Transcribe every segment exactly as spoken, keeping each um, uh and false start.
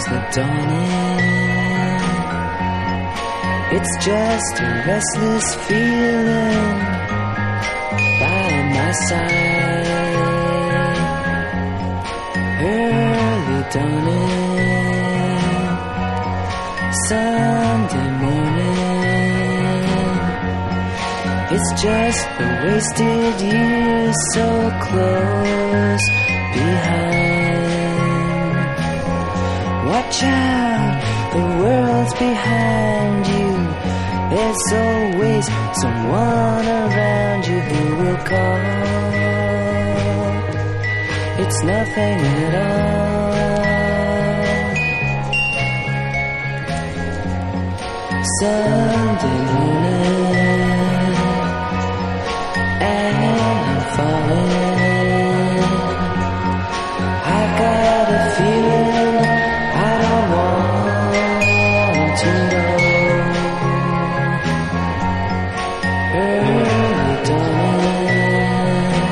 comes the dawning. It's just a restless feeling by my side. Early dawning, Sunday morning. It's just a wasted year so close behind. Watch out, the world's behind you. There's always someone around you who will call. It's nothing at all. Sunday morning, and I'm falling. I got a feeling I don't want to know. Early dawning,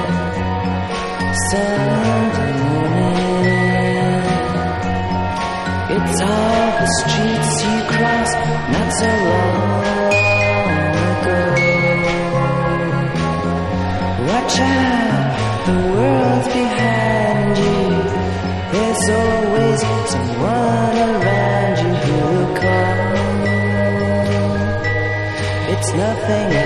Sunday morning. It's all the streets you crossed not so long ago. Watch out, the world's behind you. There's always someone around you who will call. It's nothing